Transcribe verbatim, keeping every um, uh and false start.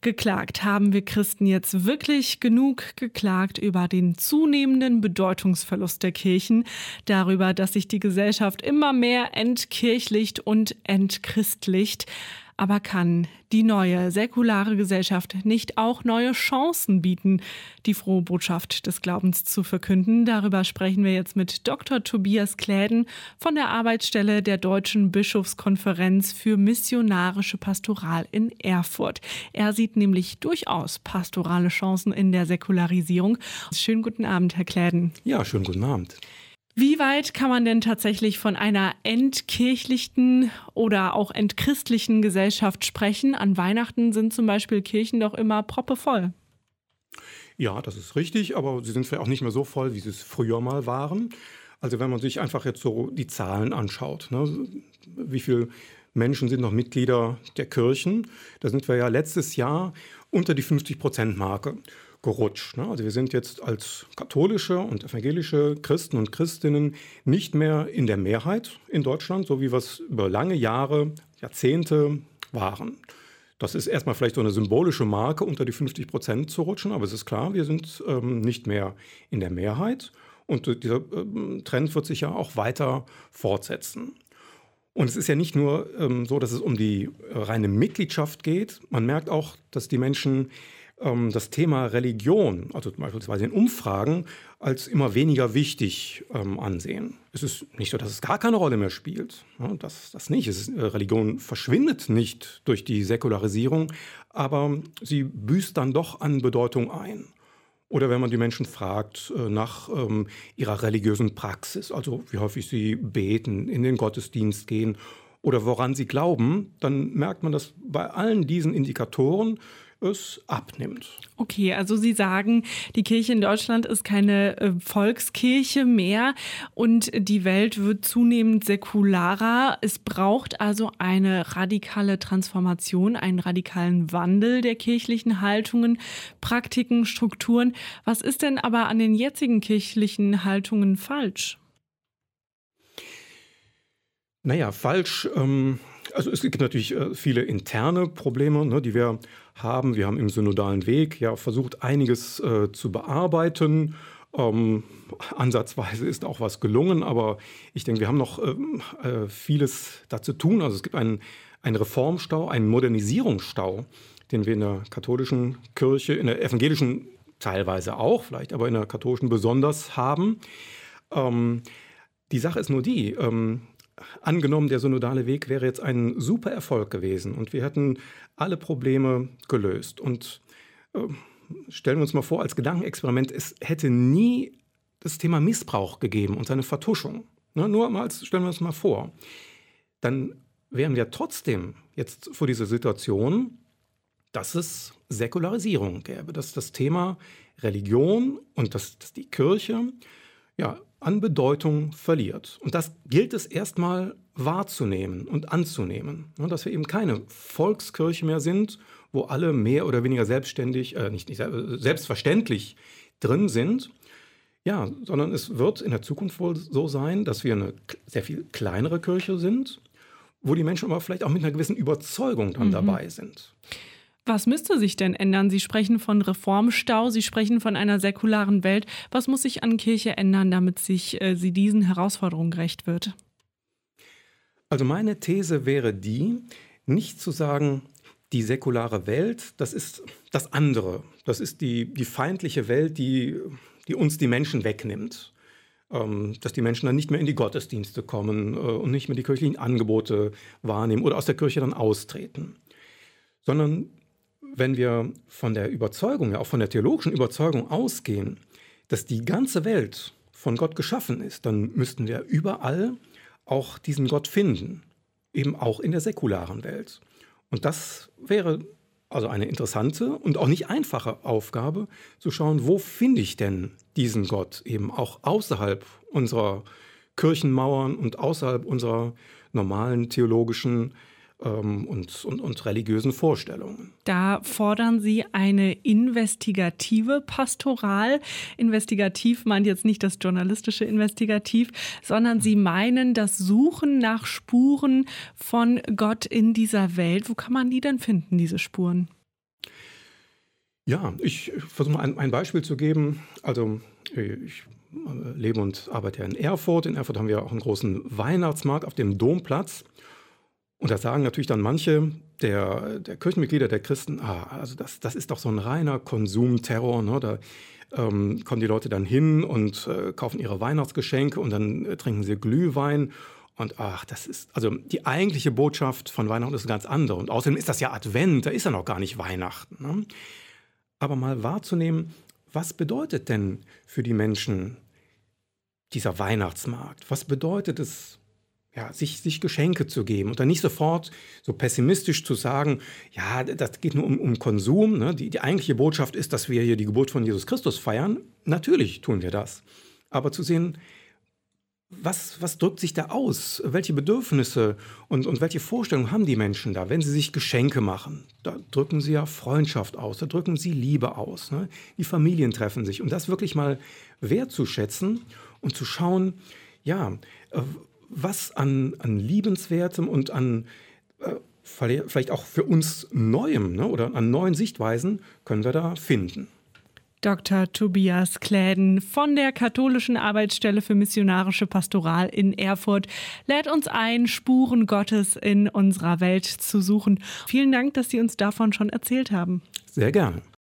Geklagt haben wir Christen jetzt wirklich genug geklagt über den zunehmenden Bedeutungsverlust der Kirchen, darüber, dass sich die Gesellschaft immer mehr entkirchlicht und entchristlicht. Aber kann die neue säkulare Gesellschaft nicht auch neue Chancen bieten, die frohe Botschaft des Glaubens zu verkünden? Darüber sprechen wir jetzt mit Doktor Tobias Kläden von der Arbeitsstelle der Deutschen Bischofskonferenz für missionarische Pastoral in Erfurt. Er sieht nämlich durchaus pastorale Chancen in der Säkularisierung. Schönen guten Abend, Herr Kläden. Ja, schönen guten Abend. Wie weit kann man denn tatsächlich von einer entkirchlichten oder auch entchristlichen Gesellschaft sprechen? An Weihnachten sind zum Beispiel Kirchen doch immer proppevoll. Ja, das ist richtig, aber sie sind vielleicht auch nicht mehr so voll, wie sie es früher mal waren. Also wenn man sich einfach jetzt so die Zahlen anschaut, ne, wie viele Menschen sind noch Mitglieder der Kirchen? Da sind wir ja letztes Jahr unter die fünfzig-Prozent-Marke gerutscht. Ne? Also wir sind jetzt als katholische und evangelische Christen und Christinnen nicht mehr in der Mehrheit in Deutschland, so wie wir es über lange Jahre, Jahrzehnte waren. Das ist erstmal vielleicht so eine symbolische Marke, unter die fünfzig Prozent zu rutschen, aber es ist klar, wir sind ähm, nicht mehr in der Mehrheit und äh, dieser äh, Trend wird sich ja auch weiter fortsetzen. Und es ist ja nicht nur ähm, so, dass es um die äh, reine Mitgliedschaft geht. Man merkt auch, dass die Menschen ähm, das Thema Religion, also beispielsweise in Umfragen, als immer weniger wichtig ähm, ansehen. Es ist nicht so, dass es gar keine Rolle mehr spielt. Ja, das, das nicht. Es ist, äh, Religion verschwindet nicht durch die Säkularisierung, aber sie büßt dann doch an Bedeutung ein. Oder wenn man die Menschen fragt äh, nach ähm, ihrer religiösen Praxis, also wie häufig sie beten, in den Gottesdienst gehen oder woran sie glauben, dann merkt man, dass bei allen diesen Indikatoren es abnimmt. Okay, also Sie sagen, die Kirche in Deutschland ist keine äh, Volkskirche mehr und die Welt wird zunehmend säkularer. Es braucht also eine radikale Transformation, einen radikalen Wandel der kirchlichen Haltungen, Praktiken, Strukturen. Was ist denn aber an den jetzigen kirchlichen Haltungen falsch? Naja, falsch. Ähm, also es gibt natürlich äh, viele interne Probleme, ne, die wir haben. Wir haben im synodalen Weg ja versucht, einiges äh, zu bearbeiten. Ähm, ansatzweise ist auch was gelungen, aber ich denke, wir haben noch ähm, äh, vieles da zu tun. Also es gibt einen, einen Reformstau, einen Modernisierungsstau, den wir in der katholischen Kirche, in der evangelischen teilweise auch, vielleicht aber in der katholischen besonders haben. Ähm, die Sache ist nur die, ähm, angenommen, der synodale Weg wäre jetzt ein super Erfolg gewesen und wir hätten alle Probleme gelöst. Und äh, stellen wir uns mal vor, als Gedankenexperiment, es hätte nie das Thema Missbrauch gegeben und seine Vertuschung. Ne, nur mal als, stellen wir uns mal vor. Dann wären wir trotzdem jetzt vor dieser Situation, dass es Säkularisierung gäbe, dass das Thema Religion und dass, dass die Kirche ja, an Bedeutung verliert. Und das gilt es erstmal wahrzunehmen und anzunehmen. Ja, dass wir eben keine Volkskirche mehr sind, wo alle mehr oder weniger selbstständig, äh, nicht, nicht selbstverständlich drin sind. Ja, sondern es wird in der Zukunft wohl so sein, dass wir eine sehr viel kleinere Kirche sind, wo die Menschen aber vielleicht auch mit einer gewissen Überzeugung dann mhm. dabei sind. Was müsste sich denn ändern? Sie sprechen von Reformstau, Sie sprechen von einer säkularen Welt. Was muss sich an Kirche ändern, damit sich äh, sie diesen Herausforderungen gerecht wird? Also meine These wäre die, nicht zu sagen, die säkulare Welt, das ist das andere. Das ist die, die feindliche Welt, die, die uns die Menschen wegnimmt. Ähm, dass die Menschen dann nicht mehr in die Gottesdienste kommen äh, und nicht mehr die kirchlichen Angebote wahrnehmen oder aus der Kirche dann austreten. Sondern wenn wir von der Überzeugung, ja auch von der theologischen Überzeugung ausgehen, dass die ganze Welt von Gott geschaffen ist, dann müssten wir überall auch diesen Gott finden, eben auch in der säkularen Welt. Und das wäre also eine interessante und auch nicht einfache Aufgabe, zu schauen, wo finde ich denn diesen Gott eben auch außerhalb unserer Kirchenmauern und außerhalb unserer normalen theologischen Und, und, und religiösen Vorstellungen. Da fordern Sie eine investigative Pastoral. Investigativ meint jetzt nicht das journalistische Investigativ, sondern Sie meinen das Suchen nach Spuren von Gott in dieser Welt. Wo kann man die denn finden, diese Spuren? Ja, ich versuche mal ein, ein Beispiel zu geben. Also ich äh, lebe und arbeite ja in Erfurt. In Erfurt haben wir auch einen großen Weihnachtsmarkt auf dem Domplatz. Und da sagen natürlich dann manche der, der Kirchenmitglieder, der Christen, ah, also das, das ist doch so ein reiner Konsumterror. Ne? Da ähm, kommen die Leute dann hin und äh, kaufen ihre Weihnachtsgeschenke und dann äh, trinken sie Glühwein. Und ach, das ist, also die eigentliche Botschaft von Weihnachten ist eine ganz andere. Und außerdem ist das ja Advent, da ist ja noch gar nicht Weihnachten. Ne? Aber mal wahrzunehmen, was bedeutet denn für die Menschen dieser Weihnachtsmarkt? Was bedeutet es, ja, sich, sich Geschenke zu geben und dann nicht sofort so pessimistisch zu sagen, ja, das geht nur um, um Konsum. Ne? Die, die eigentliche Botschaft ist, dass wir hier die Geburt von Jesus Christus feiern. Natürlich tun wir das. Aber zu sehen, was, was drückt sich da aus? Welche Bedürfnisse und, und welche Vorstellungen haben die Menschen da, wenn sie sich Geschenke machen? Da drücken sie ja Freundschaft aus, da drücken sie Liebe aus. Ne? Die Familien treffen sich. Und das wirklich mal wertzuschätzen und zu schauen, ja, äh, was an, an Liebenswertem und an äh, vielleicht auch für uns Neuem, ne, oder an neuen Sichtweisen können wir da finden. Doktor Tobias Kläden von der Katholischen Arbeitsstelle für missionarische Pastoral in Erfurt lädt uns ein, Spuren Gottes in unserer Welt zu suchen. Vielen Dank, dass Sie uns davon schon erzählt haben. Sehr gerne.